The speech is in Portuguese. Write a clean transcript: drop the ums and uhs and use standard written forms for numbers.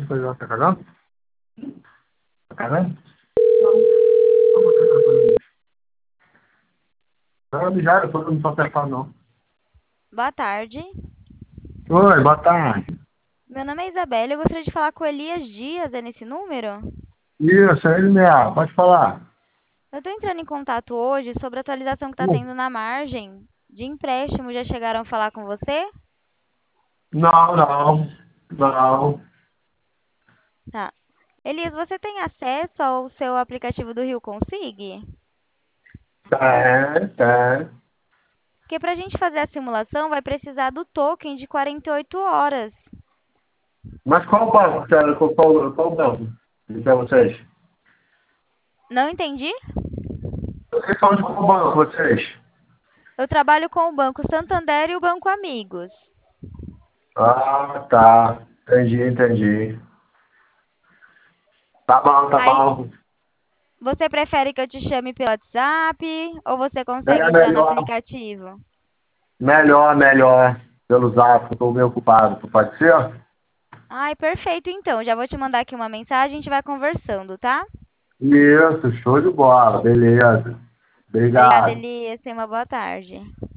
Pode fazer, tá cagando? Tá cagando? Não, já, eu tô no seu telefone, não. Boa tarde. Oi, boa tarde. Meu nome é Isabela. Eu gostaria de falar com o Elias Dias. É nesse número? Isso, é ele mesmo, pode falar. Eu estou entrando em contato hoje sobre a atualização que está tendo na margem de empréstimo. Já chegaram a falar com você? Não, não, não. Tá. Elias, você tem acesso ao seu aplicativo do Rio Consig? Tem. Porque para a gente fazer a simulação vai precisar do token de 48 horas. Mas qual banco, sério, qual banco? Pra vocês? Não entendi? Vocês são de qual banco, vocês? Eu trabalho com o Banco Santander e o Banco Amigos. Ah, tá. Entendi. Tá bom, tá Aí, bom. você prefere que eu te chame pelo WhatsApp ou você consegue É entrar no melhor, aplicativo? melhor. Pelo zap, eu tô meio ocupado. Pode ser? Ai, perfeito então. Já vou te mandar aqui uma mensagem, a gente vai conversando, tá? Isso, show de bola. Beleza. Obrigada, Obrigado. Elias. Tenha uma boa tarde.